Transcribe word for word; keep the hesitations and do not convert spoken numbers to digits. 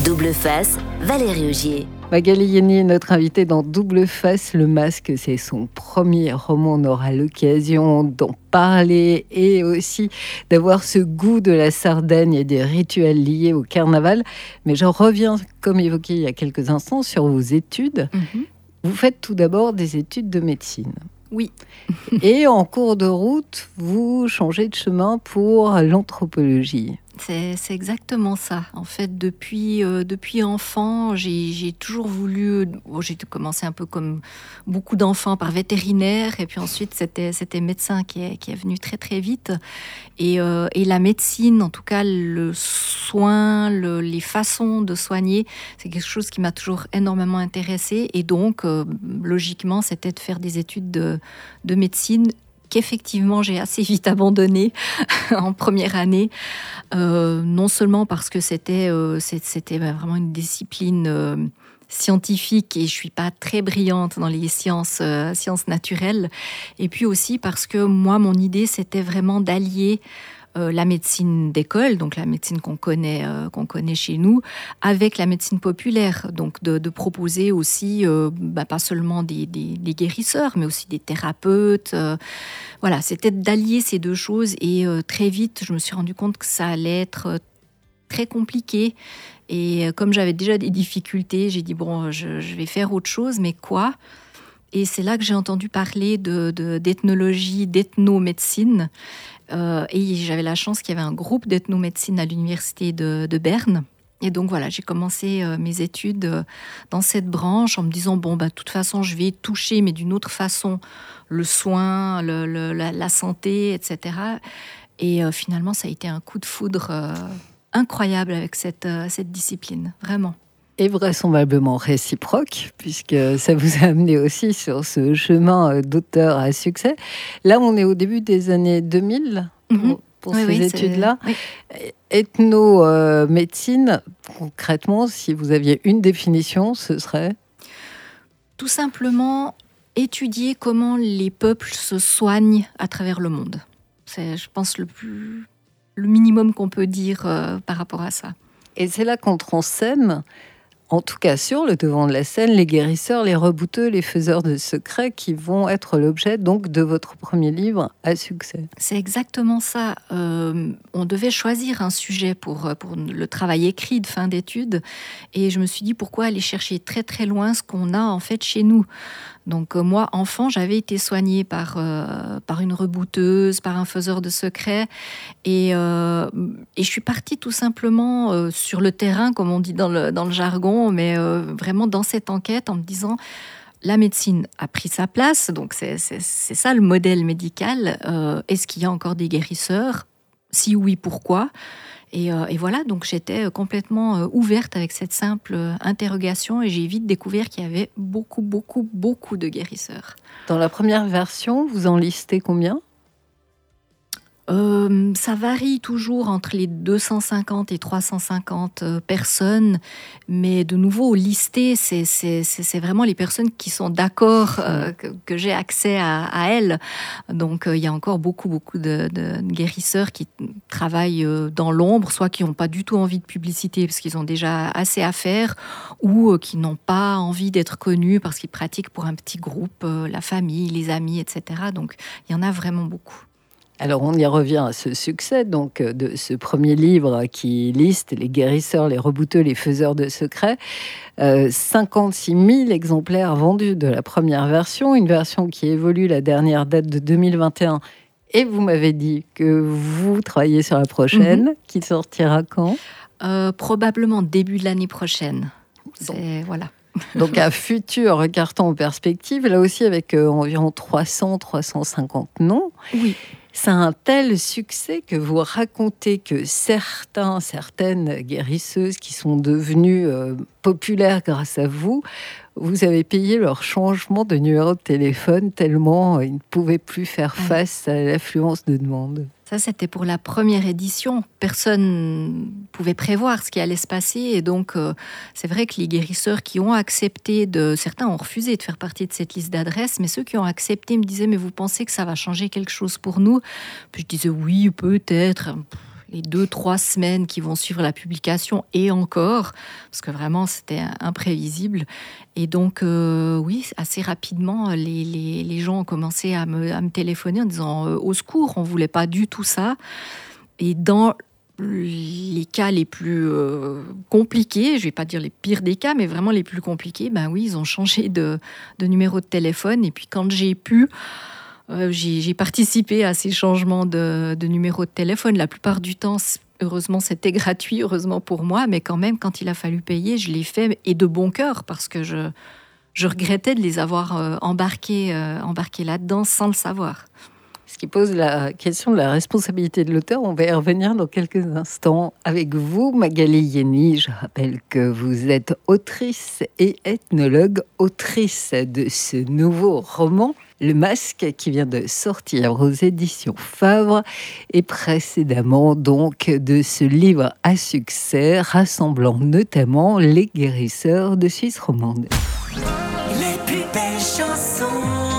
Double Face, Valérie Augier. Magali Yenny est notre invitée dans Double Face. Le Masque, c'est son premier roman. On aura l'occasion d'en parler et aussi d'avoir ce goût de la Sardaigne et des rituels liés au carnaval. Mais j'en reviens, comme évoqué il y a quelques instants, sur vos études. Mm-hmm. Vous faites tout d'abord des études de médecine. Oui. Et en cours de route, vous changez de chemin pour l'anthropologie. C'est, c'est exactement ça. En fait, depuis, euh, depuis enfant, j'ai, j'ai toujours voulu... Bon, j'ai commencé un peu comme beaucoup d'enfants par vétérinaire. Et puis ensuite, c'était, c'était médecin qui est, qui est venu très, très vite. Et, euh, et la médecine, en tout cas, le soin, le, les façons de soigner, c'est quelque chose qui m'a toujours énormément intéressée. Et donc, euh, logiquement, c'était de faire des études de, de médecine qu'effectivement j'ai assez vite abandonné en première année, euh, non seulement parce que c'était, euh, c'était vraiment une discipline euh, scientifique et je suis pas très brillante dans les sciences, euh, sciences naturelles, et puis aussi parce que moi, mon idée, c'était vraiment d'allier Euh, la médecine d'école, donc la médecine qu'on connaît, euh, qu'on connaît chez nous, avec la médecine populaire, donc de, de proposer aussi, euh, bah, pas seulement des, des, des guérisseurs, mais aussi des thérapeutes. Euh, voilà, c'était d'allier ces deux choses et euh, très vite, je me suis rendu compte que ça allait être très compliqué. Et euh, comme j'avais déjà des difficultés, j'ai dit bon, je, je vais faire autre chose, mais quoi ? Et c'est là que j'ai entendu parler de, de, d'ethnologie, d'ethnomédecine. Euh, et j'avais la chance qu'il y avait un groupe d'ethnomédecine à l'université de, de Berne. Et donc voilà, j'ai commencé euh, mes études euh, dans cette branche en me disant, bon, bah, de toute façon, je vais toucher, mais d'une autre façon, le soin, le, le, la, la santé, et cetera. Et euh, finalement, ça a été un coup de foudre euh, incroyable avec cette, euh, cette discipline, vraiment. Et vraisemblablement réciproque, puisque ça vous a amené aussi sur ce chemin d'auteur à succès. Là, on est au début des années deux mille pour, mm-hmm. pour oui, ces oui, études-là. Oui. Ethno-médecine, concrètement, si vous aviez une définition, ce serait ? Tout simplement étudier comment les peuples se soignent à travers le monde. C'est, je pense, le, plus, le minimum qu'on peut dire euh, par rapport à ça. Et c'est là qu'entre en scène... En tout cas, sur le devant de la scène, les guérisseurs, les rebouteux, les faiseurs de secrets qui vont être l'objet donc de votre premier livre à succès. C'est exactement ça. Euh, on devait choisir un sujet pour, pour le travail écrit de fin d'études. Et je me suis dit, pourquoi aller chercher très très loin ce qu'on a en fait chez nous ? Donc euh, moi, enfant, j'avais été soignée par, euh, par une rebouteuse, par un faiseur de secrets. Et, euh, et je suis partie tout simplement euh, sur le terrain, comme on dit dans le, dans le jargon, mais euh, vraiment dans cette enquête en me disant... La médecine a pris sa place, donc c'est, c'est, c'est ça le modèle médical. Euh, est-ce qu'il y a encore des guérisseurs ? Si oui, pourquoi ? Et, euh, et voilà, donc j'étais complètement euh, ouverte avec cette simple euh, interrogation et j'ai vite découvert qu'il y avait beaucoup, beaucoup, beaucoup de guérisseurs. Dans la première version, vous en listez combien ? Euh, ça varie toujours entre les deux cent cinquante et trois cent cinquante personnes, mais de nouveau, lister, c'est, c'est, c'est, c'est vraiment les personnes qui sont d'accord euh, que, que j'ai accès à, à elles. Donc, euh, il y a encore beaucoup, beaucoup de, de guérisseurs qui travaillent euh, dans l'ombre, soit qui n'ont pas du tout envie de publicité parce qu'ils ont déjà assez à faire, ou euh, qui n'ont pas envie d'être connus parce qu'ils pratiquent pour un petit groupe, euh, la famille, les amis, et cetera. Donc, il y en a vraiment beaucoup. Alors, on y revient à ce succès donc, de ce premier livre qui liste les guérisseurs, les rebouteux, les faiseurs de secrets. Euh, cinquante-six mille exemplaires vendus de la première version, une version qui évolue, la dernière date de deux mille vingt et un. Et vous m'avez dit que vous travaillez sur la prochaine, mm-hmm. qui sortira quand ? euh, Probablement début de l'année prochaine. C'est, donc, voilà. Donc un futur carton en perspective, là aussi avec euh, environ trois cents à trois cent cinquante noms. Oui. C'est un tel succès que vous racontez que certains, certaines guérisseuses qui sont devenues euh, populaires grâce à vous, vous avez payé leur changement de numéro de téléphone tellement ils ne pouvaient plus faire face à l'affluence de demandes. Ça, c'était pour la première édition. Personne ne pouvait prévoir ce qui allait se passer. Et donc, euh, c'est vrai que les guérisseurs qui ont accepté, de, certains ont refusé de faire partie de cette liste d'adresses, mais ceux qui ont accepté me disaient « Mais vous pensez que ça va changer quelque chose pour nous ?» Puis je disais « Oui, peut-être ». les deux, trois semaines qui vont suivre la publication et encore, parce que vraiment c'était imprévisible. Et donc, euh, oui, assez rapidement, les, les, les gens ont commencé à me, à me téléphoner en disant euh, au secours, on ne voulait pas du tout ça. Et dans les cas les plus euh, compliqués, je ne vais pas dire les pires des cas, mais vraiment les plus compliqués, ben oui, ils ont changé de, de numéro de téléphone. Et puis quand j'ai pu, euh, j'ai, j'ai participé à ces changements de, de numéro de téléphone. La plupart du temps, heureusement, c'était gratuit, heureusement pour moi, mais quand même, quand il a fallu payer, je l'ai fait, et de bon cœur, parce que je, je regrettais de les avoir euh, embarqués, euh, embarqués là-dedans sans le savoir. Ce qui pose la question de la responsabilité de l'auteur. On va y revenir dans quelques instants avec vous, Magali Yenny. Je rappelle que vous êtes autrice et ethnologue, autrice de ce nouveau roman, Le Masque, qui vient de sortir aux éditions Favre, et précédemment donc de ce livre à succès rassemblant notamment les guérisseurs de Suisse romande. Les plus belles chansons.